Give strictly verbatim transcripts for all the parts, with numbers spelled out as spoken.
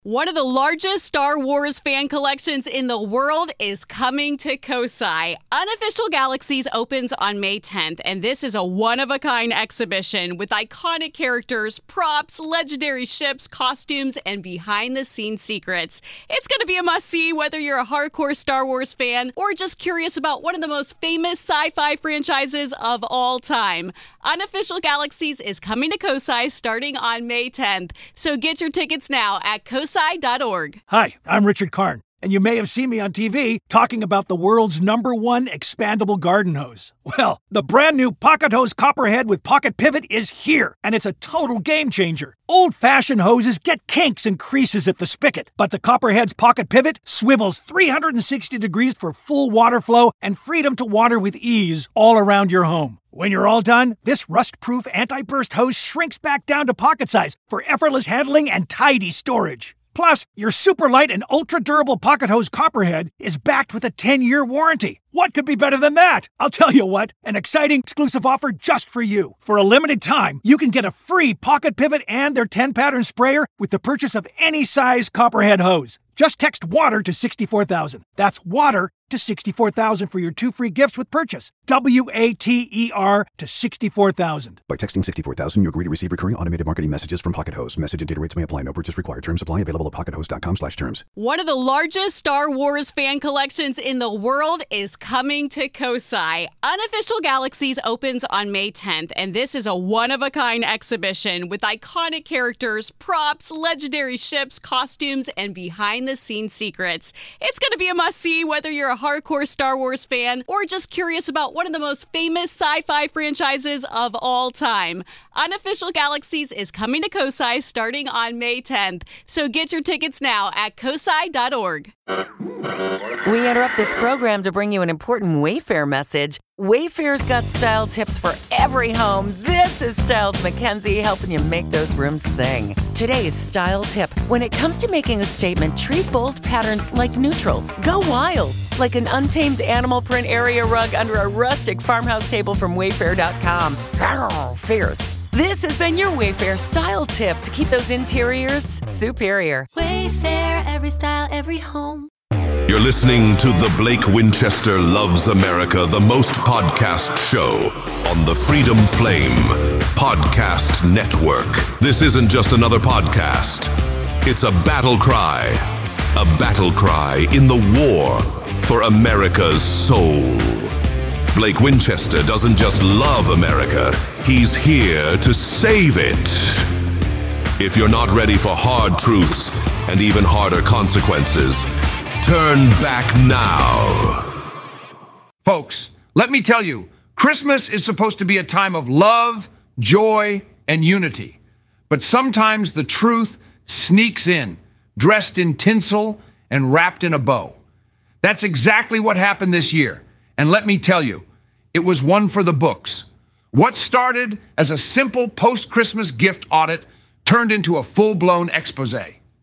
One of the largest Star Wars fan collections in the world is coming to Kosai. Unofficial Galaxies opens on May tenth, and this is a one-of-a-kind exhibition with iconic characters, props, legendary ships, costumes, and behind-the-scenes secrets. It's going to be a must-see whether you're a hardcore Star Wars fan or just curious about one of the most famous sci-fi franchises of all time. Unofficial Galaxies is coming to Kosai starting on May tenth, so get your tickets now at kosai dot org. Hi, I'm Richard Karn, and you may have seen me on T V talking about the world's number one expandable garden hose. Well, the brand new Pocket Hose Copperhead with Pocket Pivot is here, and it's a total game changer. Old-fashioned hoses get kinks and creases at the spigot, but the Copperhead's Pocket Pivot swivels three hundred sixty degrees for full water flow and freedom to water with ease all around your home. When you're all done, this rust-proof anti-burst hose shrinks back down to pocket size for effortless handling and tidy storage. Plus, your super light and ultra-durable Pocket Hose Copperhead is backed with a ten-year warranty. What could be better than that? I'll tell you what, an exciting exclusive offer just for you. For a limited time, you can get a free Pocket Pivot and their ten-pattern sprayer with the purchase of any size Copperhead hose. Just text WATER to sixty-four thousand. That's WATER to sixty-four thousand for your two free gifts with purchase. W A T E R to sixty-four thousand. By texting sixty-four thousand, you agree to receive recurring automated marketing messages from Pocket Hose. Message and data rates may apply. No purchase required. Terms apply. Available at pocket hose dot com slash terms. One of the largest Star Wars fan collections in the world is coming to Kosai. Unofficial Galaxies opens on May tenth, and this is a one-of-a-kind exhibition with iconic characters, props, legendary ships, costumes, and behind-the-scenes secrets. It's going to be a must-see whether you're a hardcore Star Wars fan or just curious about one of the most famous sci-fi franchises of all time. Unofficial Galaxies is coming to Kosai starting on May tenth, so get your tickets now at kosai dot org. We interrupt this program to bring you an important Wayfair message. Wayfair's got style tips for every home. This is Styles McKenzie helping you make those rooms sing. Today's style tip: when it comes to making a statement, treat bold patterns like neutrals. Go wild, like an untamed animal print area rug under a rustic farmhouse table from wayfair dot com. Arr, fierce. This has been your Wayfair style tip to keep those interiors superior. Wayfair, every style, every home. You're listening to The Blake Winchester Loves America, the most podcast show on the Freedom Flame Podcast Network. This isn't just another podcast. It's a battle cry. A battle cry in the war for America's soul. Blake Winchester doesn't just love America. He's here to save it. If you're not ready for hard truths and even harder consequences, turn back now. Folks, let me tell you, Christmas is supposed to be a time of love, joy, and unity. But sometimes the truth sneaks in, dressed in tinsel and wrapped in a bow. That's exactly what happened this year. And let me tell you, it was one for the books. What started as a simple post-Christmas gift audit turned into a full-blown expose.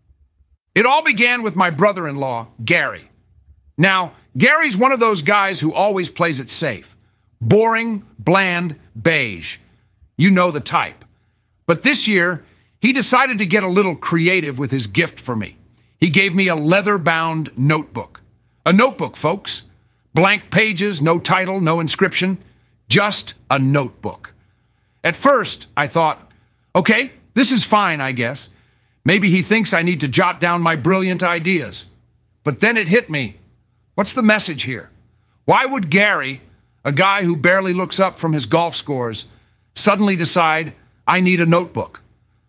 It all began with my brother-in-law, Gary. Now, Gary's one of those guys who always plays it safe. Boring, bland, beige. You know the type. But this year, he decided to get a little creative with his gift for me. He gave me a leather-bound notebook. A notebook, folks. Blank pages, no title, no inscription. Just a notebook. At first, I thought, okay, this is fine, I guess. Maybe he thinks I need to jot down my brilliant ideas. But then it hit me. What's the message here? Why would Gary, a guy who barely looks up from his golf scores, suddenly decide I need a notebook?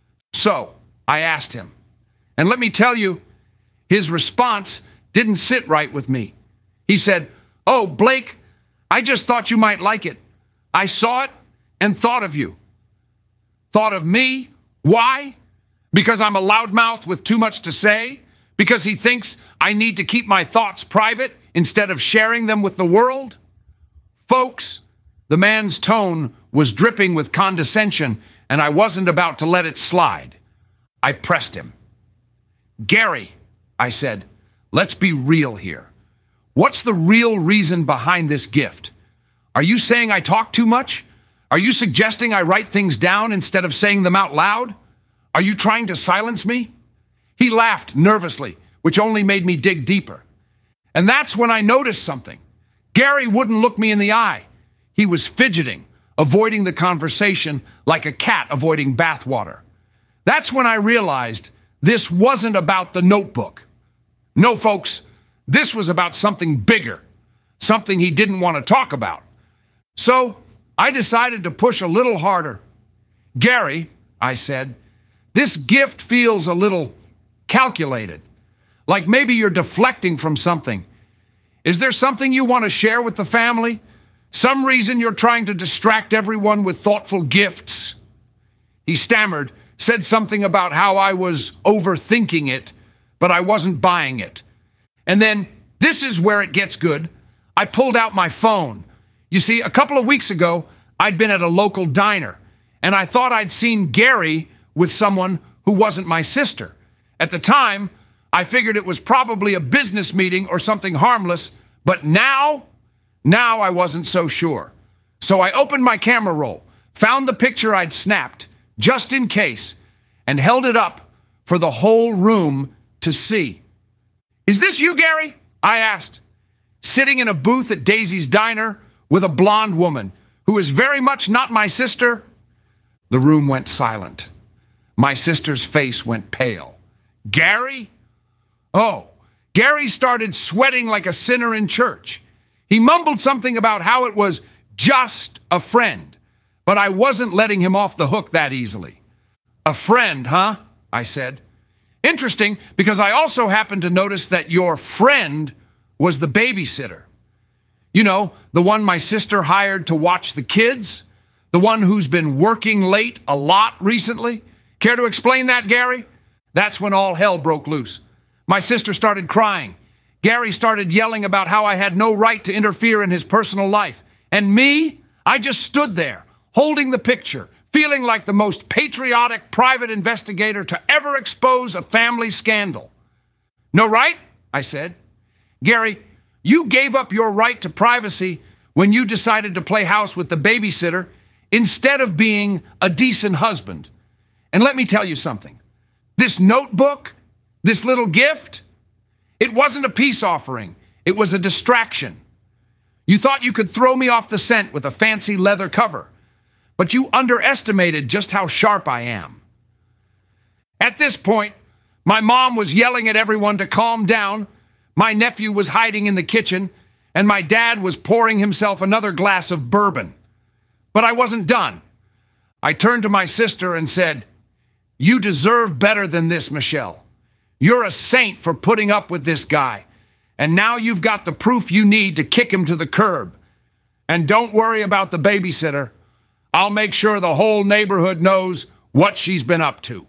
So I asked him. And let me tell you, his response didn't sit right with me. He said, "Oh, Blake, I just thought you might like it. I saw it and thought of you." Thought of me? Why? Because I'm a loudmouth with too much to say? Because he thinks I need to keep my thoughts private instead of sharing them with the world? Folks, the man's tone was dripping with condescension, and I wasn't about to let it slide. I pressed him. "Gary," I said, "let's be real here. What's the real reason behind this gift? Are you saying I talk too much? Are you suggesting I write things down instead of saying them out loud? Are you trying to silence me?" He laughed nervously, which only made me dig deeper. And that's when I noticed something. Gary wouldn't look me in the eye. He was fidgeting, avoiding the conversation like a cat avoiding bathwater. That's when I realized this wasn't about the notebook. No, folks, this was about something bigger, something he didn't want to talk about. So I decided to push a little harder. Gary, I said, this gift feels a little calculated, like maybe you're deflecting from something. Is there something you want to share with the family? Some reason you're trying to distract everyone with thoughtful gifts? He stammered, said something about how I was overthinking it, but I wasn't buying it. And then, this is where it gets good, I pulled out my phone. You see, a couple of weeks ago, I'd been at a local diner, and I thought I'd seen Gary with someone who wasn't my sister. At the time, I figured it was probably a business meeting or something harmless, but now, now I wasn't so sure. So I opened my camera roll, found the picture I'd snapped, just in case, and held it up for the whole room to see. Is this you, Gary? I asked, sitting in a booth at Daisy's Diner with a blonde woman who is very much not my sister. The room went silent. My sister's face went pale. Gary? Oh, Gary started sweating like a sinner in church. He mumbled something about how it was just a friend, but I wasn't letting him off the hook that easily. A friend, huh? I said. Interesting, because I also happened to notice that your friend was the babysitter. You know, the one my sister hired to watch the kids? The one who's been working late a lot recently? Care to explain that, Gary? That's when all hell broke loose. My sister started crying. Gary started yelling about how I had no right to interfere in his personal life. And me, I just stood there, holding the picture, feeling like the most patriotic private investigator to ever expose a family scandal. No right? I said. Gary, you gave up your right to privacy when you decided to play house with the babysitter instead of being a decent husband. And let me tell you something. This notebook, this little gift, it wasn't a peace offering. It was a distraction. You thought you could throw me off the scent with a fancy leather cover, but you underestimated just how sharp I am. At this point, my mom was yelling at everyone to calm down, my nephew was hiding in the kitchen, and my dad was pouring himself another glass of bourbon. But I wasn't done. I turned to my sister and said, "You deserve better than this, Michelle. You're a saint for putting up with this guy, and now you've got the proof you need to kick him to the curb. And don't worry about the babysitter. I'll make sure the whole neighborhood knows what she's been up to."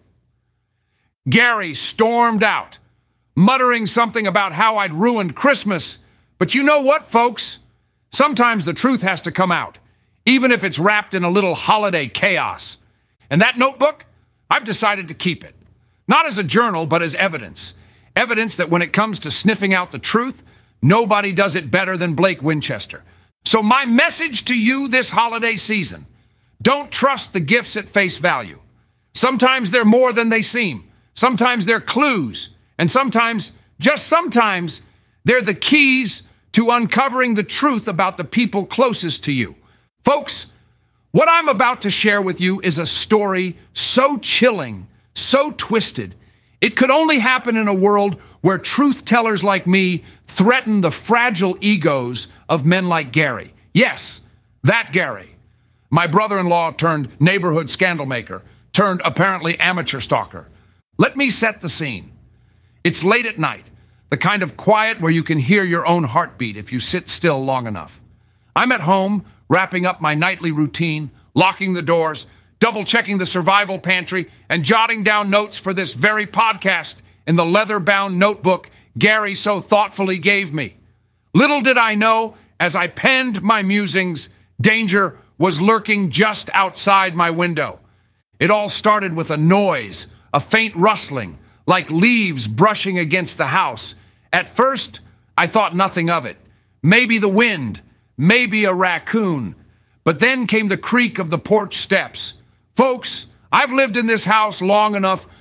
Gary stormed out, muttering something about how I'd ruined Christmas. But you know what, folks? Sometimes the truth has to come out, even if it's wrapped in a little holiday chaos. And that notebook, I've decided to keep it. Not as a journal, but as evidence. Evidence that when it comes to sniffing out the truth, nobody does it better than Blake Winchester. So my message to you this holiday season, don't trust the gifts at face value. Sometimes they're more than they seem. Sometimes they're clues. And sometimes, just sometimes, they're the keys to uncovering the truth about the people closest to you. Folks, what I'm about to share with you is a story so chilling, so twisted, it could only happen in a world where truth-tellers like me threaten the fragile egos of men like Gary. Yes, that Gary. My brother-in-law turned neighborhood scandal maker, turned apparently amateur stalker. Let me set the scene. It's late at night, the kind of quiet where you can hear your own heartbeat if you sit still long enough. I'm at home, wrapping up my nightly routine, locking the doors, double-checking the survival pantry, and jotting down notes for this very podcast in the leather-bound notebook Gary so thoughtfully gave me. Little did I know, as I penned my musings, danger was lurking just outside my window. It all started with a noise, a faint rustling, like leaves brushing against the house. At first, I thought nothing of it. Maybe the wind, maybe a raccoon. But then came the creak of the porch steps. Folks, I've lived in this house long enough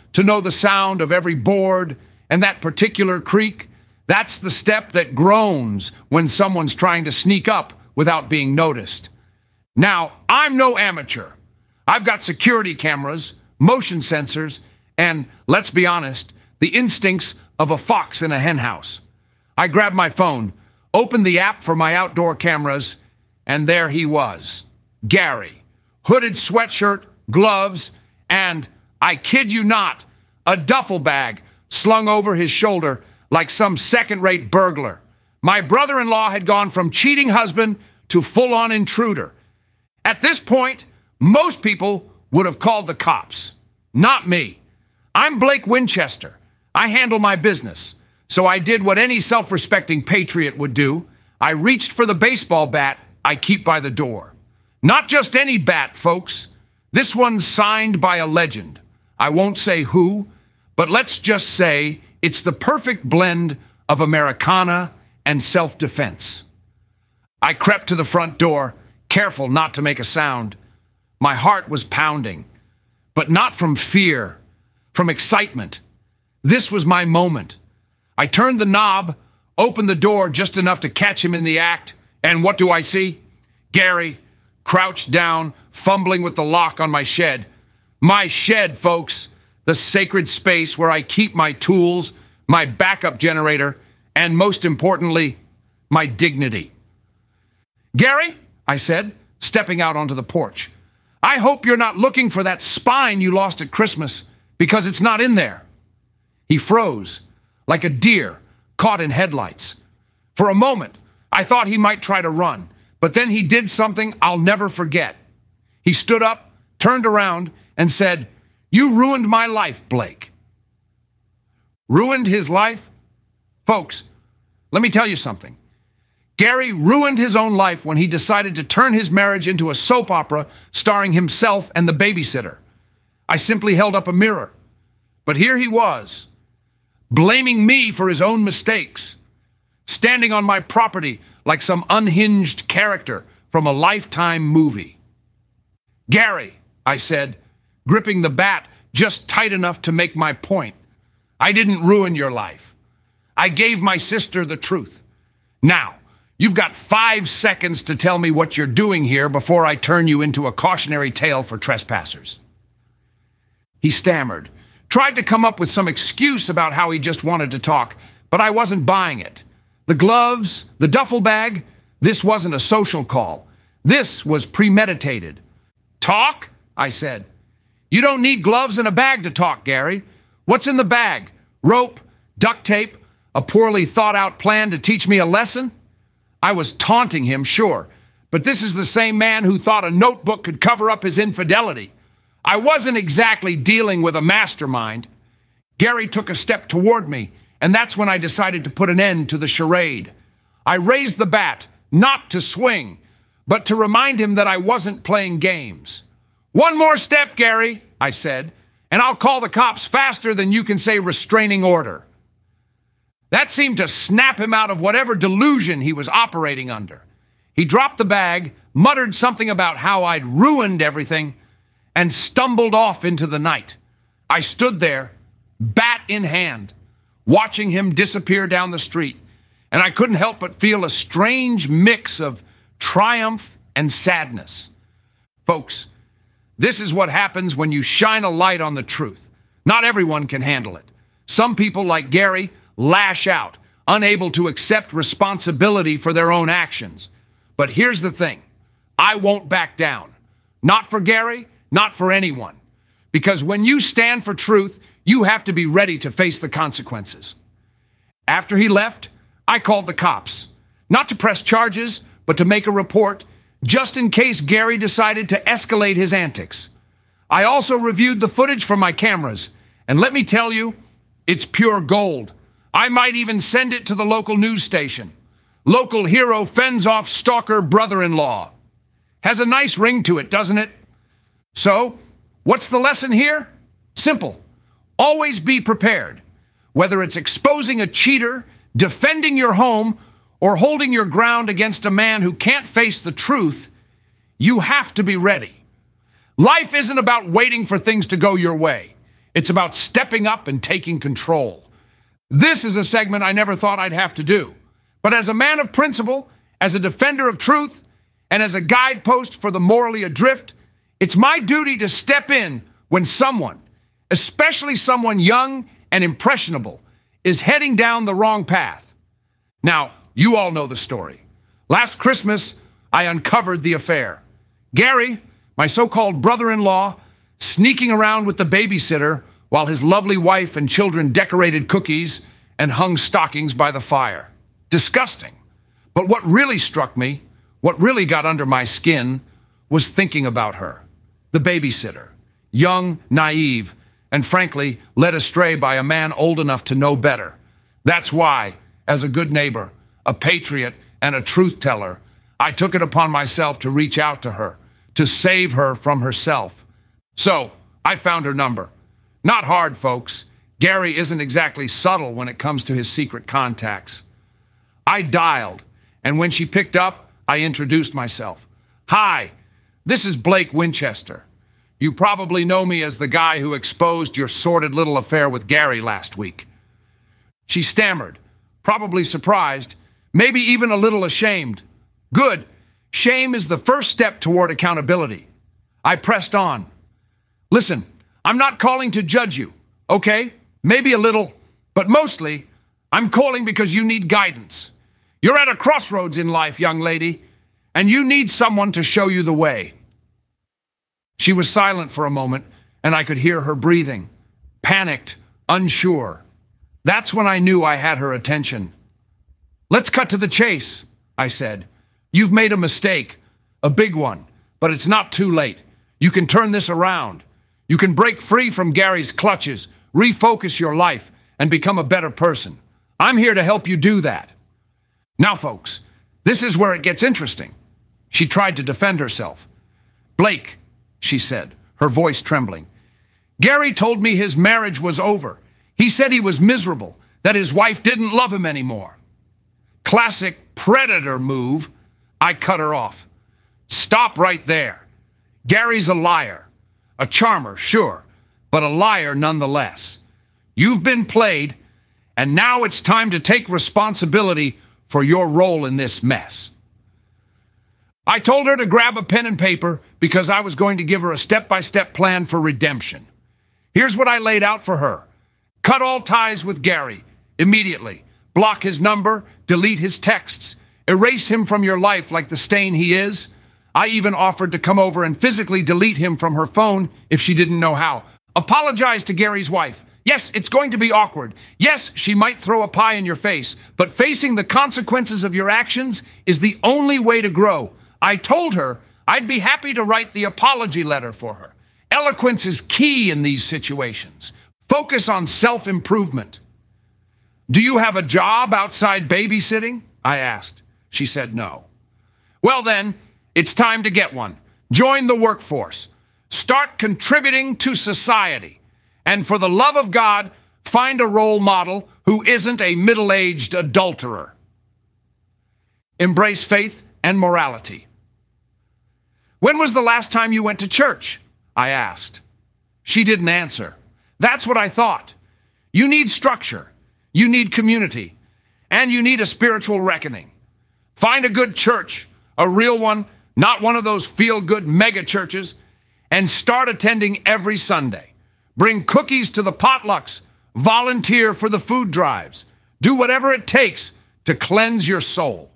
to know the sound of every board and that particular creak. That's the step that groans when someone's trying to sneak up without being noticed. Now, I'm no amateur. I've got security cameras, motion sensors, and, let's be honest, the instincts of a fox in a henhouse. I grabbed my phone, opened the app for my outdoor cameras, and there he was, Gary. Hooded sweatshirt, gloves, and, I kid you not, a duffel bag slung over his shoulder like some second-rate burglar. My brother-in-law had gone from cheating husband to full-on intruder. At this point, most people would have called the cops. Not me. I'm Blake Winchester. I handle my business. So I did what any self-respecting patriot would do. I reached for the baseball bat I keep by the door. Not just any bat, folks. This one's signed by a legend. I won't say who, but let's just say it's the perfect blend of Americana and self-defense. I crept to the front door, careful not to make a sound. My heart was pounding, but not from fear, from excitement. This was my moment. I turned the knob, opened the door just enough to catch him in the act, and what do I see? Gary, crouched down, fumbling with the lock on my shed. My shed, folks, the sacred space where I keep my tools, my backup generator, and most importantly, my dignity. Gary, I said, stepping out onto the porch, I hope you're not looking for that spine you lost at Christmas, because it's not in there. He froze, like a deer caught in headlights. For a moment, I thought he might try to run, but then he did something I'll never forget. He stood up, turned around, and said, "You ruined my life, Blake." Ruined his life? Folks, let me tell you something. Gary ruined his own life when he decided to turn his marriage into a soap opera starring himself and the babysitter. I simply held up a mirror. But here he was, blaming me for his own mistakes, standing on my property like some unhinged character from a Lifetime movie. "Gary," I said, gripping the bat just tight enough to make my point, "I didn't ruin your life. I gave my sister the truth. Now, you've got five seconds to tell me what you're doing here before I turn you into a cautionary tale for trespassers." He stammered, tried to come up with some excuse about how he just wanted to talk, but I wasn't buying it. The gloves, the duffel bag, this wasn't a social call. This was premeditated. "Talk?" I said. "You don't need gloves and a bag to talk, Gary. What's in the bag? Rope, duct tape, a poorly thought-out plan to teach me a lesson?" I was taunting him, sure, but this is the same man who thought a notebook could cover up his infidelity. I wasn't exactly dealing with a mastermind. Gary took a step toward me, and that's when I decided to put an end to the charade. I raised the bat, not to swing, but to remind him that I wasn't playing games. "One more step, Gary," I said, "and I'll call the cops faster than you can say restraining order." That seemed to snap him out of whatever delusion he was operating under. He dropped the bag, muttered something about how I'd ruined everything, and stumbled off into the night. I stood there, bat in hand, watching him disappear down the street, and I couldn't help but feel a strange mix of triumph and sadness. Folks, this is what happens when you shine a light on the truth. Not everyone can handle it. Some people, like Gary, lash out, unable to accept responsibility for their own actions. But here's the thing. I won't back down. Not for Gary, not for anyone. Because when you stand for truth, you have to be ready to face the consequences. After he left, I called the cops. Not to press charges, but to make a report, just in case Gary decided to escalate his antics. I also reviewed the footage from my cameras, and let me tell you, it's pure gold. I might even send it to the local news station. Local hero fends off stalker brother-in-law. Has a nice ring to it, doesn't it? So, what's the lesson here? Simple. Always be prepared. Whether it's exposing a cheater, defending your home, or holding your ground against a man who can't face the truth, you have to be ready. Life isn't about waiting for things to go your way. It's about stepping up and taking control. This is a segment I never thought I'd have to do. But as a man of principle, as a defender of truth, and as a guidepost for the morally adrift, it's my duty to step in when someone, especially someone young and impressionable, is heading down the wrong path. Now, you all know the story. Last Christmas, I uncovered the affair. Gary, my so-called brother-in-law, sneaking around with the babysitter while his lovely wife and children decorated cookies and hung stockings by the fire. Disgusting. But what really struck me, what really got under my skin, was thinking about her, the babysitter, young, naive, and frankly, led astray by a man old enough to know better. That's why, as a good neighbor, a patriot, and a truth teller, I took it upon myself to reach out to her, to save her from herself. So, I found her number. Not hard, folks. Gary isn't exactly subtle when it comes to his secret contacts. I dialed, and when she picked up, I introduced myself. Hi, this is Blake Winchester. You probably know me as the guy who exposed your sordid little affair with Gary last week. She stammered, probably surprised, maybe even a little ashamed. Good. Shame is the first step toward accountability. I pressed on. Listen, I'm not calling to judge you, okay? Maybe a little, but mostly, I'm calling because you need guidance. You're at a crossroads in life, young lady, and you need someone to show you the way. She was silent for a moment, and I could hear her breathing, panicked, unsure. That's when I knew I had her attention. Let's cut to the chase, I said. You've made a mistake, a big one, but it's not too late. You can turn this around. You can break free from Gary's clutches, refocus your life, and become a better person. I'm here to help you do that. Now, folks, this is where it gets interesting. She tried to defend herself. Blake, she said, her voice trembling. Gary told me his marriage was over. He said he was miserable, that his wife didn't love him anymore. Classic predator move. I cut her off. Stop right there. Gary's a liar. A charmer, sure, but a liar nonetheless. You've been played, and now it's time to take responsibility for your role in this mess. I told her to grab a pen and paper because I was going to give her a step-by-step plan for redemption. Here's what I laid out for her. Cut all ties with Gary immediately. Block his number, delete his texts, erase him from your life like the stain he is. I even offered to come over and physically delete him from her phone if she didn't know how. Apologize to Gary's wife. Yes, it's going to be awkward. Yes, she might throw a pie in your face, but facing the consequences of your actions is the only way to grow. I told her I'd be happy to write the apology letter for her. Eloquence is key in these situations. Focus on self-improvement. Do you have a job outside babysitting? I asked. She said no. Well then, it's time to get one. Join the workforce. Start contributing to society. And for the love of God, find a role model who isn't a middle-aged adulterer. Embrace faith and morality. When was the last time you went to church? I asked. She didn't answer. That's what I thought. You need structure. You need community. And you need a spiritual reckoning. Find a good church, a real one, not one of those feel-good mega churches, and start attending every Sunday. Bring cookies to the potlucks. Volunteer for the food drives. Do whatever it takes to cleanse your soul.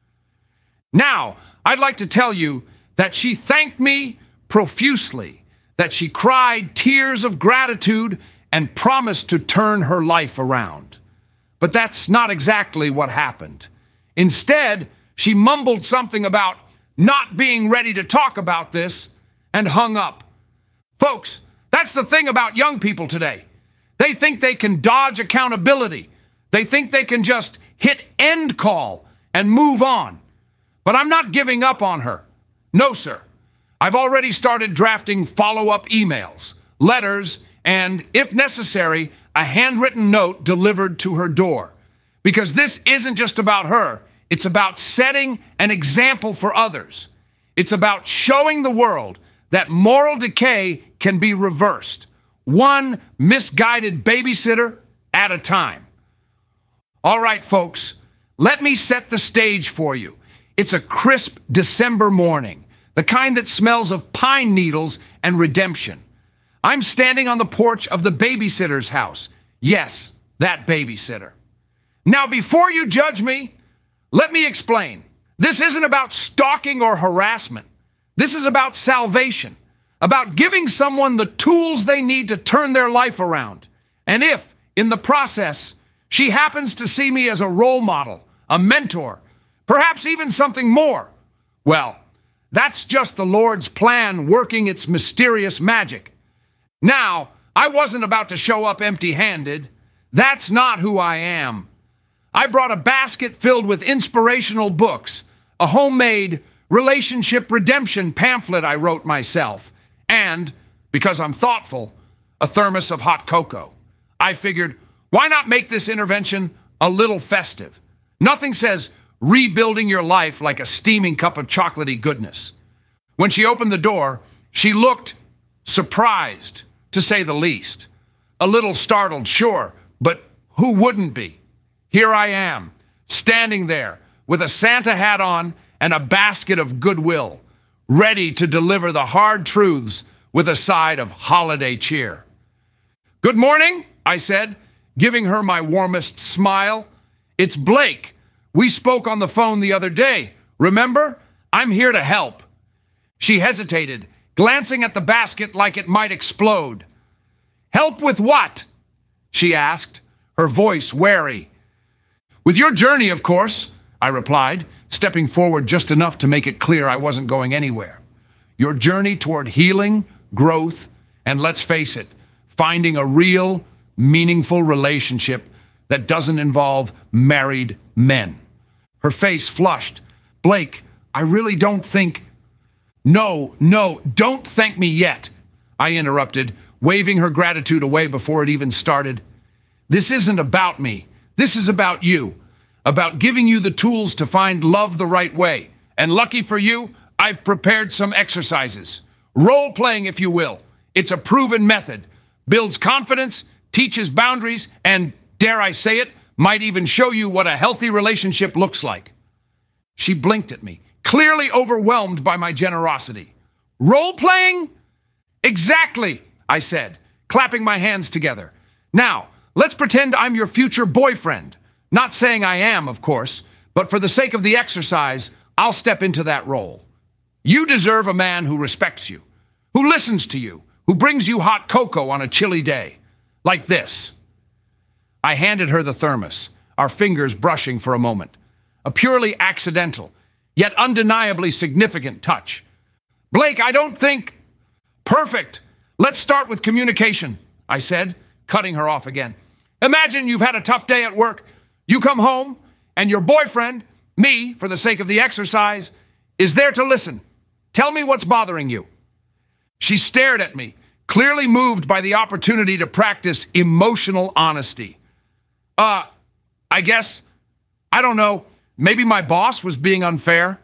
Now, I'd like to tell you that she thanked me profusely, that she cried tears of gratitude and promised to turn her life around. But that's not exactly what happened. Instead, she mumbled something about not being ready to talk about this and hung up. Folks, that's the thing about young people today. They think they can dodge accountability. They think they can just hit end call and move on. But I'm not giving up on her. No, sir. I've already started drafting follow-up emails, letters, and, if necessary, a handwritten note delivered to her door. Because this isn't just about her. It's about setting an example for others. It's about showing the world that moral decay can be reversed. one misguided babysitter at a time. All right, folks, let me set the stage for you. It's a crisp December morning, the kind that smells of pine needles and redemption. I'm standing on the porch of the babysitter's house. Yes, that babysitter. Now, before you judge me, let me explain. This isn't about stalking or harassment. This is about salvation, about giving someone the tools they need to turn their life around. And if, in the process, she happens to see me as a role model, a mentor, perhaps even something more, well, that's just the Lord's plan working its mysterious magic. Now, I wasn't about to show up empty-handed. That's not who I am. I brought a basket filled with inspirational books, a homemade relationship redemption pamphlet I wrote myself, and, because I'm thoughtful, a thermos of hot cocoa. I figured, why not make this intervention a little festive? Nothing says rebuilding your life like a steaming cup of chocolatey goodness. When she opened the door, she looked surprised, to say the least. A little startled, sure, but who wouldn't be? Here I am, standing there with a Santa hat on and a basket of goodwill, ready to deliver the hard truths with a side of holiday cheer. Good morning, I said, giving her my warmest smile. It's Blake. We spoke on the phone the other day. Remember? I'm here to help. She hesitated, glancing at the basket like it might explode. Help with what? She asked, her voice wary. With your journey, of course, I replied, stepping forward just enough to make it clear I wasn't going anywhere. Your journey toward healing, growth, and let's face it, finding a real, meaningful relationship that doesn't involve married men. Her face flushed. Blake, I really don't think... No, no, don't thank me yet, I interrupted, waving her gratitude away before it even started. This isn't about me. This is about you, about giving you the tools to find love the right way. And lucky for you, I've prepared some exercises. Role-playing, if you will. It's a proven method. Builds confidence, teaches boundaries, and, dare I say it, might even show you what a healthy relationship looks like. She blinked at me, clearly overwhelmed by my generosity. Role-playing? Exactly, I said, clapping my hands together. Now, let's pretend I'm your future boyfriend. Not saying I am, of course, but for the sake of the exercise, I'll step into that role. You deserve a man who respects you, who listens to you, who brings you hot cocoa on a chilly day. Like this. I handed her the thermos, our fingers brushing for a moment. A purely accidental, yet undeniably significant touch. Blake, I don't think... Perfect. Let's start with communication, I said, cutting her off again. Imagine you've had a tough day at work. You come home, and your boyfriend, me, for the sake of the exercise, is there to listen. Tell me what's bothering you. She stared at me, clearly moved by the opportunity to practice emotional honesty. Uh, I guess, I don't know, maybe my boss was being unfair.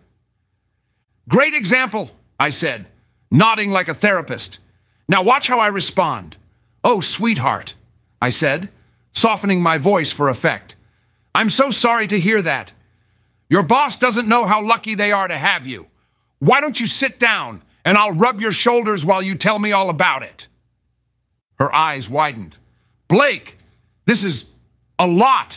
Great example, I said, nodding like a therapist. Now watch how I respond. Oh, sweetheart, I said, softening my voice for effect. I'm so sorry to hear that. Your boss doesn't know how lucky they are to have you. Why don't you sit down and I'll rub your shoulders while you tell me all about it? Her eyes widened. Blake, this is a lot.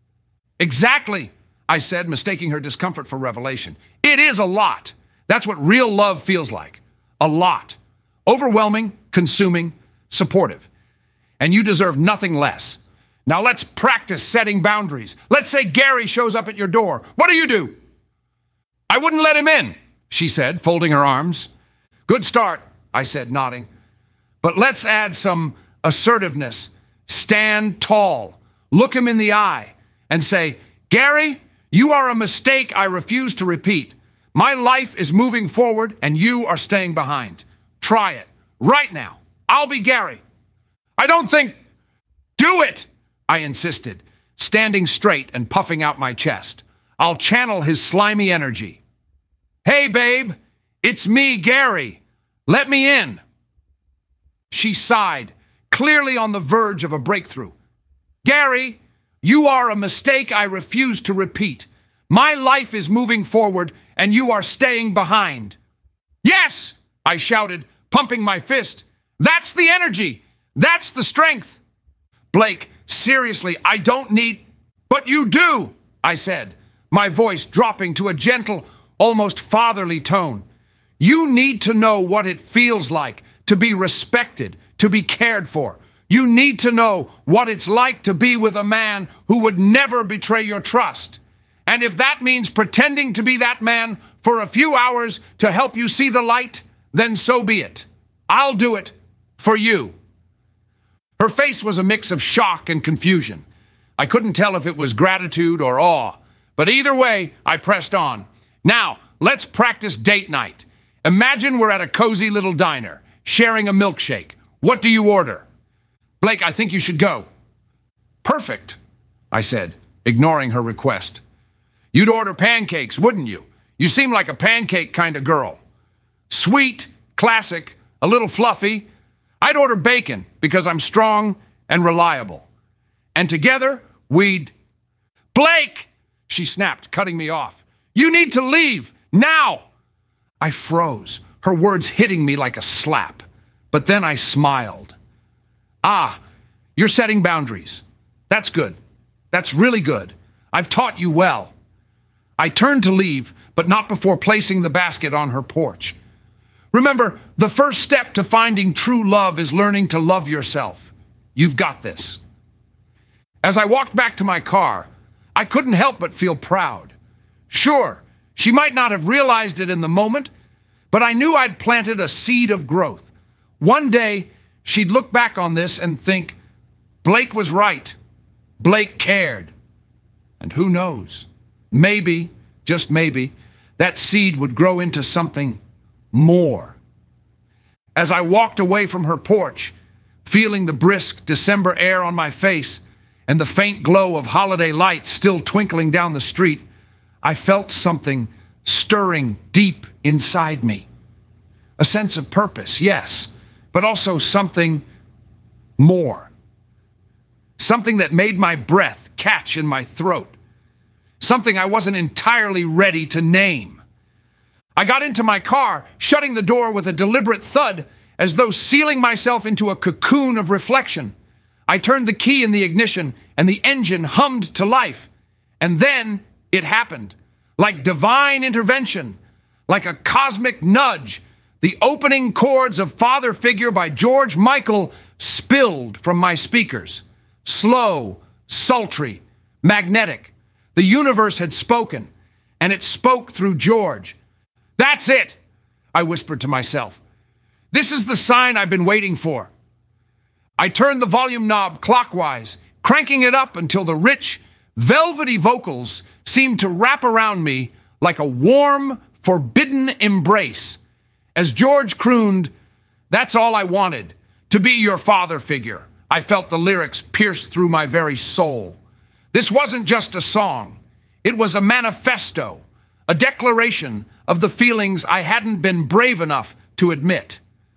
Exactly, I said, mistaking her discomfort for revelation. It is a lot. That's what real love feels like. A lot. Overwhelming, consuming, supportive. And you deserve nothing less. Now let's practice setting boundaries. Let's say Gary shows up at your door. What do you do? I wouldn't let him in, she said, folding her arms. Good start, I said, nodding. But let's add some assertiveness. Stand tall. Look him in the eye and say, Gary, you are a mistake I refuse to repeat. My life is moving forward and you are staying behind. Try it. Right now. I'll be Gary. I don't think... Do it, I insisted, standing straight and puffing out my chest. I'll channel his slimy energy. Hey, babe, it's me, Gary. Let me in. She sighed, clearly on the verge of a breakthrough. Gary, you are a mistake I refuse to repeat. My life is moving forward, and you are staying behind. Yes, I shouted, pumping my fist. That's the energy. That's the strength. Blake, seriously, I don't need... But you do, I said, my voice dropping to a gentle, almost fatherly tone. You need to know what it feels like to be respected, to be cared for. You need to know what it's like to be with a man who would never betray your trust. And if that means pretending to be that man for a few hours to help you see the light, then so be it. I'll do it for you. Her face was a mix of shock and confusion. I couldn't tell if it was gratitude or awe, but either way, I pressed on. Now, let's practice date night. Imagine we're at a cozy little diner, sharing a milkshake. What do you order? Blake, I think you should go. Perfect, I said, ignoring her request. You'd order pancakes, wouldn't you? You seem like a pancake kind of girl. Sweet, classic, a little fluffy. I'd order bacon because I'm strong and reliable. And together, we'd... Blake, she snapped, cutting me off. You need to leave, now! I froze, her words hitting me like a slap. But then I smiled. Ah, you're setting boundaries. That's good. That's really good. I've taught you well. I turned to leave, but not before placing the basket on her porch. Remember, the first step to finding true love is learning to love yourself. You've got this. As I walked back to my car, I couldn't help but feel proud. Sure, she might not have realized it in the moment, but I knew I'd planted a seed of growth. One day, she'd look back on this and think, Blake was right. Blake cared. And who knows? Maybe, just maybe, that seed would grow into something more. As I walked away from her porch, feeling the brisk December air on my face and the faint glow of holiday lights still twinkling down the street, I felt something stirring deep inside me. A sense of purpose, yes, but also something more. Something that made my breath catch in my throat. Something I wasn't entirely ready to name. I got into my car, shutting the door with a deliberate thud, as though sealing myself into a cocoon of reflection. I turned the key in the ignition, and the engine hummed to life. And then it happened. Like divine intervention, like a cosmic nudge, the opening chords of Father Figure by George Michael spilled from my speakers. Slow, sultry, magnetic. The universe had spoken, and it spoke through George. That's it, I whispered to myself. This is the sign I've been waiting for. I turned the volume knob clockwise, cranking it up until the rich, velvety vocals seemed to wrap around me like a warm, forbidden embrace. As George crooned, "That's all I wanted, to be your father figure," I felt the lyrics pierce through my very soul. This wasn't just a song. It was a manifesto, a declaration of the feelings I hadn't been brave enough to admit.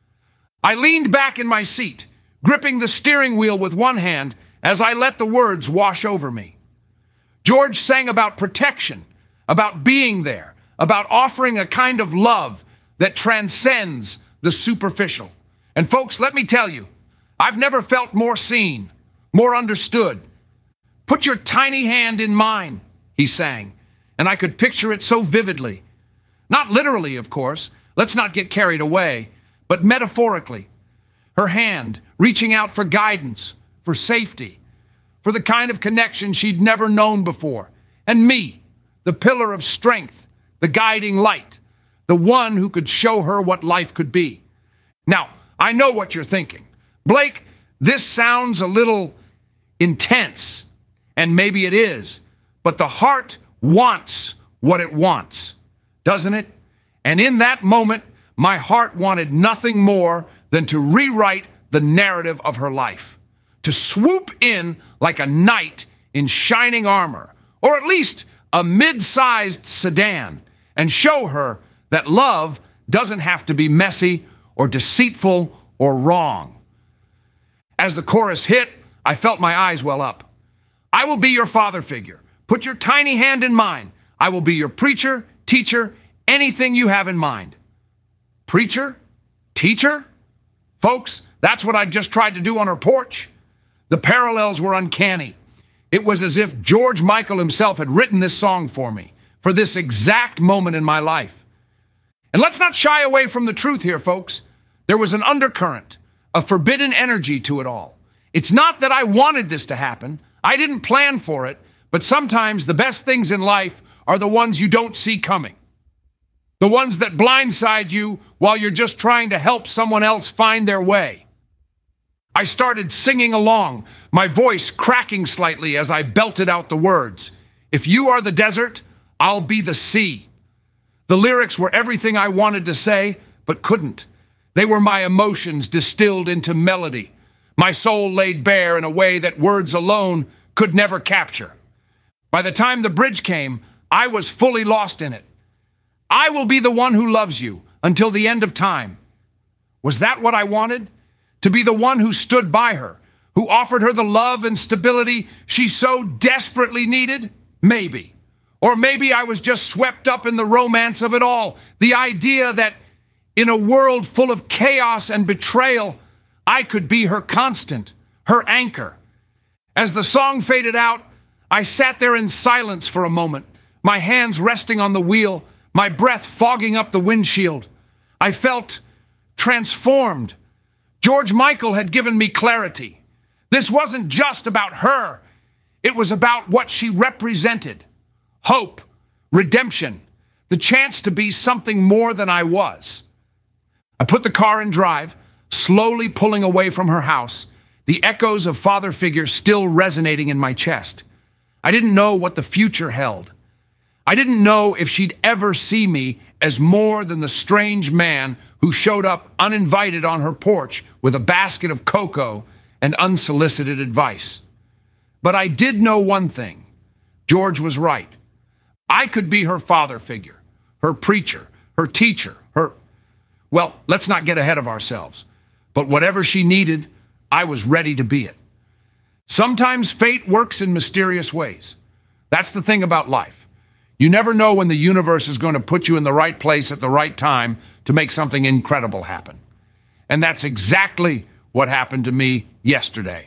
I leaned back in my seat, gripping the steering wheel with one hand as I let the words wash over me. George sang about protection, about being there, about offering a kind of love that transcends the superficial. And folks, let me tell you, I've never felt more seen, more understood. Put your tiny hand in mine, he sang, and I could picture it so vividly. Not literally, of course, let's not get carried away, but metaphorically. Her hand reaching out for guidance, for safety, for the kind of connection she'd never known before. And me, the pillar of strength, the guiding light, the one who could show her what life could be. Now, I know what you're thinking. Blake, this sounds a little intense, and maybe it is, but the heart wants what it wants, doesn't it? And in that moment, my heart wanted nothing more than to rewrite the narrative of her life, to swoop in like a knight in shining armor, or at least a mid-sized sedan, and show her that love doesn't have to be messy or deceitful or wrong. As the chorus hit, I felt my eyes well up. I will be your father figure. Put your tiny hand in mine. I will be your preacher, teacher, anything you have in mind. Preacher? Teacher? Folks, that's what I just tried to do on her porch. The parallels were uncanny. It was as if George Michael himself had written this song for me, for this exact moment in my life. And let's not shy away from the truth here, folks. There was an undercurrent, a forbidden energy to it all. It's not that I wanted this to happen. I didn't plan for it, but sometimes the best things in life are the ones you don't see coming. The ones that blindside you while you're just trying to help someone else find their way. I started singing along, my voice cracking slightly as I belted out the words. If you are the desert, I'll be the sea. The lyrics were everything I wanted to say, but couldn't. They were my emotions distilled into melody, my soul laid bare in a way that words alone could never capture. By the time the bridge came, I was fully lost in it. I will be the one who loves you until the end of time. Was that what I wanted? To be the one who stood by her, who offered her the love and stability she so desperately needed? Maybe. Or maybe I was just swept up in the romance of it all, the idea that in a world full of chaos and betrayal, I could be her constant, her anchor. As the song faded out, I sat there in silence for a moment, my hands resting on the wheel, my breath fogging up the windshield. I felt transformed. George Michael had given me clarity. This wasn't just about her. It was about what she represented. Hope, redemption, the chance to be something more than I was. I put the car in drive, slowly pulling away from her house, the echoes of father figure still resonating in my chest. I didn't know what the future held. I didn't know if she'd ever see me as more than the strange man who showed up uninvited on her porch with a basket of cocoa and unsolicited advice. But I did know one thing. George was right. I could be her father figure, her preacher, her teacher, her... Well, let's not get ahead of ourselves. But whatever she needed, I was ready to be it. Sometimes fate works in mysterious ways. That's the thing about life. You never know when the universe is going to put you in the right place at the right time to make something incredible happen. And that's exactly what happened to me yesterday.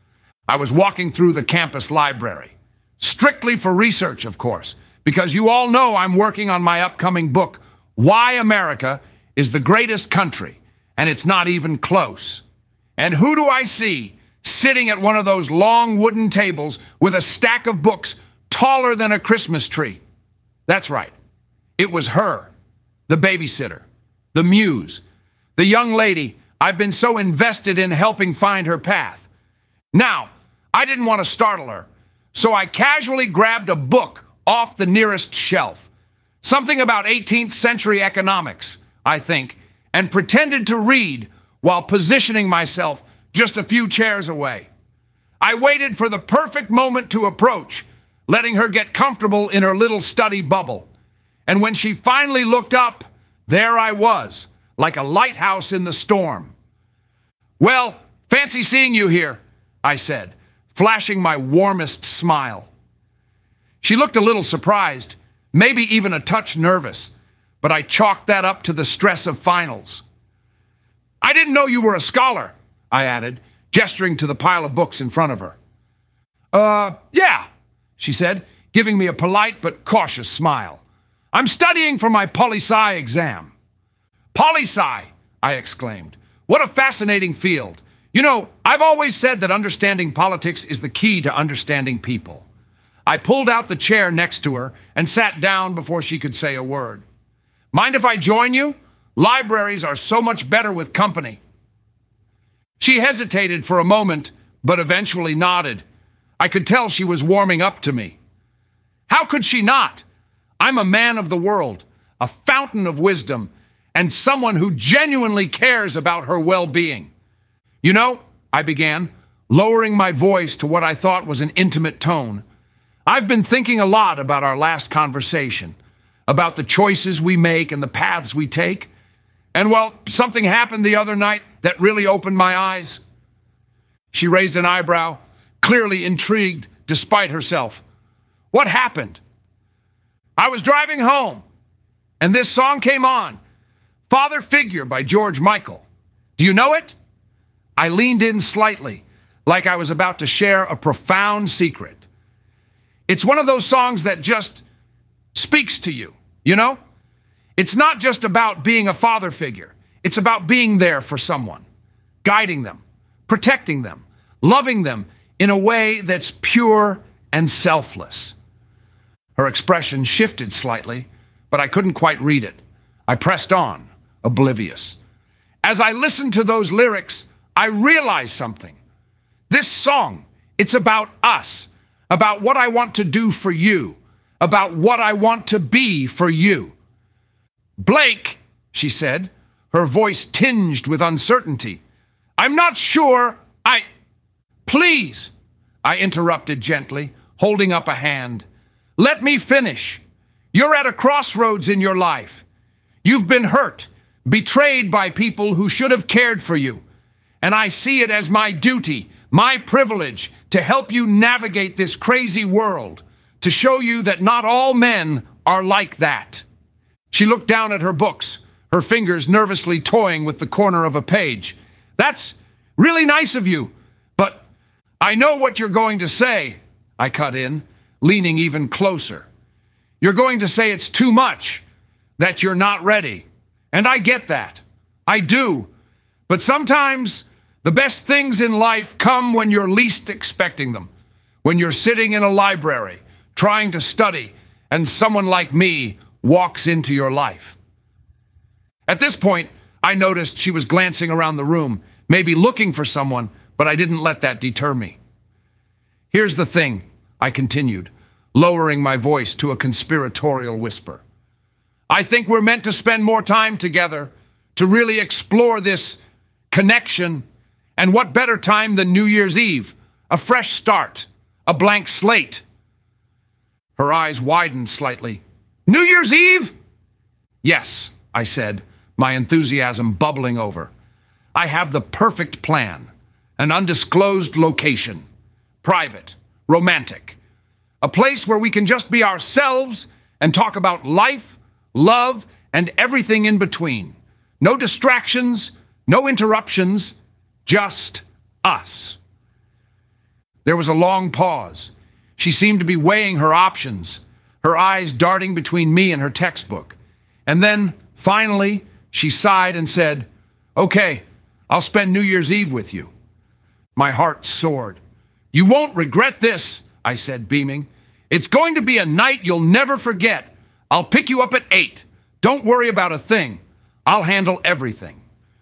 I was walking through the campus library, strictly for research, of course, because you all know I'm working on my upcoming book, Why America is the Greatest Country, and it's not even close. And who do I see sitting at one of those long wooden tables with a stack of books taller than a Christmas tree? That's right. It was her, the babysitter, the muse, the young lady I've been so invested in helping find her path. Now, I didn't want to startle her, so I casually grabbed a book off the nearest shelf, something about eighteenth century economics, I think, and pretended to read while positioning myself just a few chairs away. I waited for the perfect moment to approach, letting her get comfortable in her little study bubble. And when she finally looked up, there I was, like a lighthouse in the storm. "Well, fancy seeing you here," I said, flashing my warmest smile. She looked a little surprised, maybe even a touch nervous, but I chalked that up to the stress of finals. "I didn't know you were a scholar," I added, gesturing to the pile of books in front of her. Uh, yeah, she said, giving me a polite but cautious smile. "I'm studying for my poli-sci exam." "Poli-sci," I exclaimed. "What a fascinating field. You know, I've always said that understanding politics is the key to understanding people." I pulled out the chair next to her and sat down before she could say a word. "Mind if I join you? Libraries are so much better with company." She hesitated for a moment, but eventually nodded. I could tell she was warming up to me. How could she not? I'm a man of the world, a fountain of wisdom, and someone who genuinely cares about her well-being. "You know," I began, lowering my voice to what I thought was an intimate tone, "I've been thinking a lot about our last conversation, about the choices we make and the paths we take. And, well, something happened the other night that really opened my eyes." She raised an eyebrow, clearly intrigued despite herself. What happened? I was driving home, and this song came on, Father Figure by George Michael. Do you know it? I leaned in slightly, like I was about to share a profound secret. It's one of those songs that just speaks to you, you know? It's not just about being a father figure. It's about being there for someone, guiding them, protecting them, loving them in a way that's pure and selfless. Her expression shifted slightly, but I couldn't quite read it. I pressed on, oblivious. As I listened to those lyrics, I realized something. This song, it's about us, about what I want to do for you, about what I want to be for you. Blake, she said, her voice tinged with uncertainty. I'm not sure I... Please, I interrupted gently, holding up a hand. Let me finish. You're at a crossroads in your life. You've been hurt, betrayed by people who should have cared for you. And I see it as my duty, my privilege, to help you navigate this crazy world, to show you that not all men are like that. She looked down at her books, her fingers nervously toying with the corner of a page. That's really nice of you, but I know what you're going to say, I cut in, leaning even closer. You're going to say it's too much, that you're not ready. And I get that. I do. But sometimes the best things in life come when you're least expecting them. When you're sitting in a library, trying to study, and someone like me walks into your life. At this point, I noticed she was glancing around the room, maybe looking for someone, but I didn't let that deter me. Here's the thing, I continued, lowering my voice to a conspiratorial whisper. I think we're meant to spend more time together to really explore this connection, and what better time than New Year's Eve, a fresh start, a blank slate. Her eyes widened slightly. New Year's Eve? Yes, I said, my enthusiasm bubbling over. I have the perfect plan, an undisclosed location, private, romantic, a place where we can just be ourselves and talk about life, love, and everything in between. No distractions, no interruptions, just us. There was a long pause. She seemed to be weighing her options, her eyes darting between me and her textbook. And then, finally, she sighed and said, Okay, I'll spend New Year's Eve with you. My heart soared. You won't regret this, I said, beaming. It's going to be a night you'll never forget. I'll pick you up at eight. Don't worry about a thing. I'll handle everything.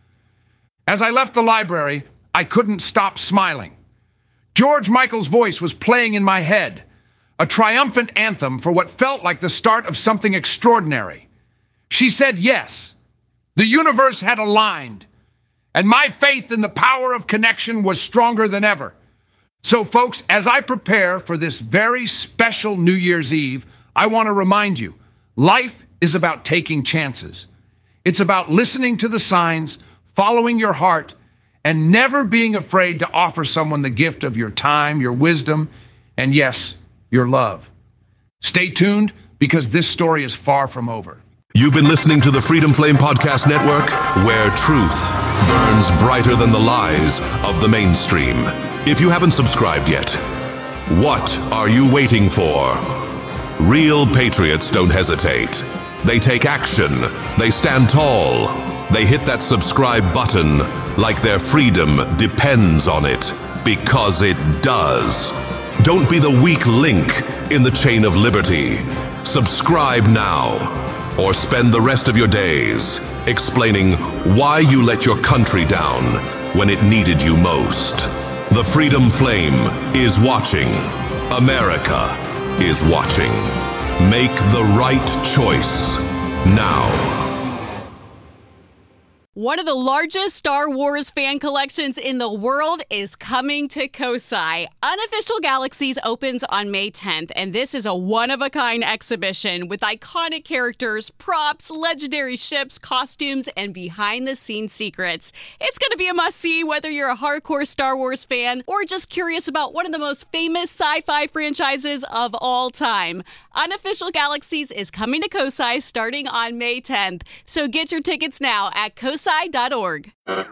As I left the library, I couldn't stop smiling. George Michael's voice was playing in my head, a triumphant anthem for what felt like the start of something extraordinary. She said yes. The universe had aligned, and my faith in the power of connection was stronger than ever. So, folks, as I prepare for this very special New Year's Eve, I want to remind you, life is about taking chances. It's about listening to the signs, following your heart, and never being afraid to offer someone the gift of your time, your wisdom, and yes, your love. Stay tuned, because this story is far from over. You've been listening to the Freedom Flame Podcast Network, where truth burns brighter than the lies of the mainstream. If you haven't subscribed yet, what are you waiting for? Real patriots don't hesitate. They take action. They stand tall. They hit that subscribe button like their freedom depends on it, because it does. Don't be the weak link in the chain of liberty. Subscribe now, or spend the rest of your days explaining why you let your country down when it needed you most. The Freedom Flame is watching. America is watching. Make the right choice now. One of the largest Star Wars fan collections in the world is coming to Kosai. Unofficial Galaxies opens on May tenth, and this is a one-of-a-kind exhibition with iconic characters, props, legendary ships, costumes, and behind-the-scenes secrets. It's going to be a must-see whether you're a hardcore Star Wars fan or just curious about one of the most famous sci-fi franchises of all time. Unofficial Galaxies is coming to Kosai starting on May tenth, so get your tickets now at kosai dot org.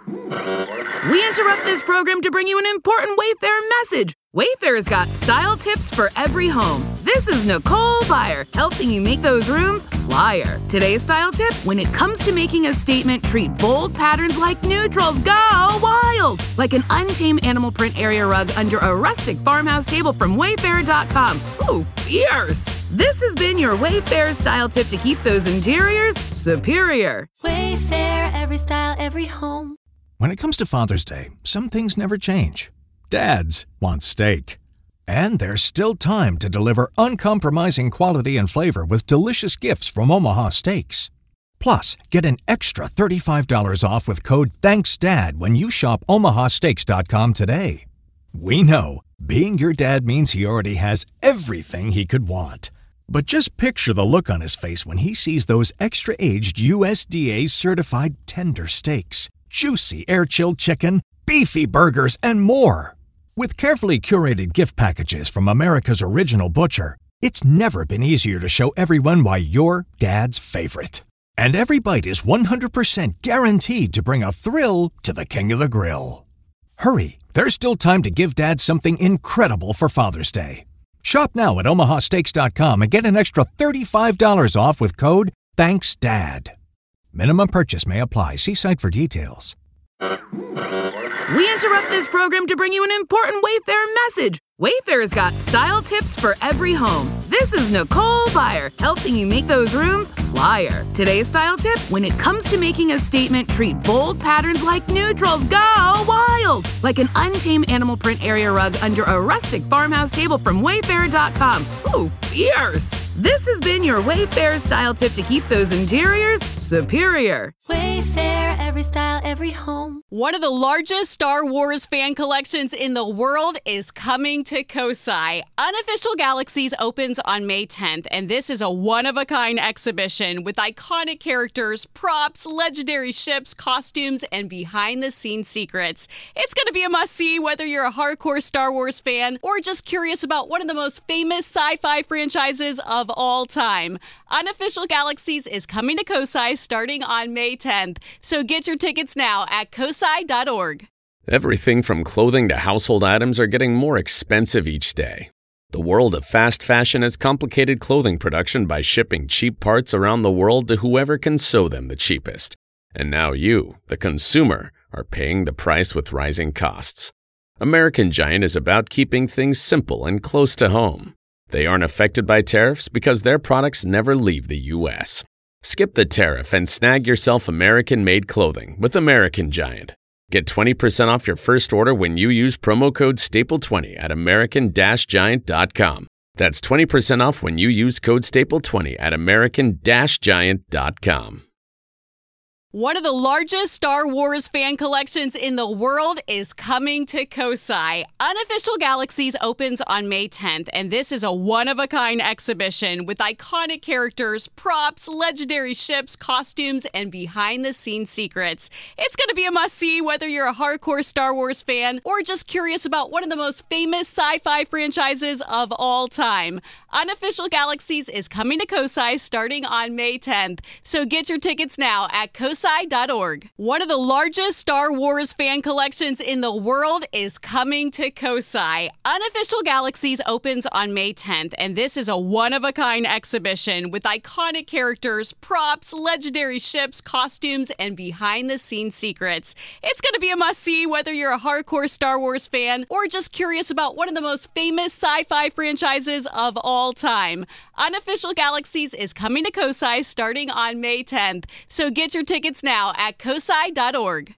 We interrupt this program to bring you an important Wayfair message. Wayfair's got style tips for every home. This is Nicole Byer, helping you make those rooms flyer. Today's style tip: when it comes to making a statement, treat bold patterns like neutrals. Go wild! Like an untamed animal print area rug under a rustic farmhouse table from wayfair dot com. Ooh, fierce! This has been your Wayfair style tip to keep those interiors superior. Wayfair, every style, every home. When it comes to Father's Day, some things never change. Dads want steak. And there's still time to deliver uncompromising quality and flavor with delicious gifts from Omaha Steaks. Plus, get an extra thirty-five dollars off with code THANKSDAD when you shop omaha steaks dot com today. We know being your dad means he already has everything he could want. But just picture the look on his face when he sees those extra-aged U S D A-certified tender steaks, juicy air-chilled chicken, beefy burgers, and more. With carefully curated gift packages from America's original butcher, it's never been easier to show everyone why you're Dad's favorite. And every bite is one hundred percent guaranteed to bring a thrill to the king of the grill. Hurry, there's still time to give Dad something incredible for Father's Day. Shop now at omaha steaks dot com and get an extra thirty-five dollars off with code THANKSDAD. Minimum purchase may apply. See site for details. We interrupt this program to bring you an important Wayfair message. Wayfair's got style tips for every home. This is Nicole Byer, helping you make those rooms flyer. Today's style tip: when it comes to making a statement, treat bold patterns like neutrals. Go wild! Like an untamed animal print area rug under a rustic farmhouse table from wayfair dot com. Ooh, fierce! This has been your Wayfair style tip to keep those interiors superior. Wayfair, every style, every home. One of the largest Star Wars fan collections in the world is coming to Kosai. Unofficial Galaxies opens on May tenth, and this is a one-of-a-kind exhibition with iconic characters, props, legendary ships, costumes, and behind-the-scenes secrets. It's going to be a must-see whether you're a hardcore Star Wars fan or just curious about one of the most famous sci-fi franchises of all time. Unofficial Galaxies is coming to Kosai starting on May tenth, so get your tickets now at kosai dot org. Everything from clothing to household items are getting more expensive each day. The world of fast fashion has complicated clothing production by shipping cheap parts around the world to whoever can sew them the cheapest. And now you, the consumer, are paying the price with rising costs. American Giant is about keeping things simple and close to home. They aren't affected by tariffs because their products never leave the U S. Skip the tariff and snag yourself American-made clothing with American Giant. Get twenty percent off your first order when you use promo code staple twenty at american giant dot com. That's twenty percent off when you use code staple twenty at american giant dot com. One of the largest Star Wars fan collections in the world is coming to Kosai. Unofficial Galaxies opens on May tenth, and this is a one-of-a-kind exhibition with iconic characters, props, legendary ships, costumes, and behind-the-scenes secrets. It's going to be a must-see whether you're a hardcore Star Wars fan or just curious about one of the most famous sci-fi franchises of all time. Unofficial Galaxies is coming to Kosai starting on May tenth, so get your tickets now at kosai dot org. One of the largest Star Wars fan collections in the world is coming to Kosai. Unofficial Galaxies opens on May tenth, and this is a one-of-a-kind exhibition with iconic characters, props, legendary ships, costumes, and behind-the-scenes secrets. It's going to be a must-see whether you're a hardcore Star Wars fan or just curious about one of the most famous sci-fi franchises of all time. Unofficial Galaxies is coming to Kosai starting on May tenth, so get your tickets now at kosai dot org.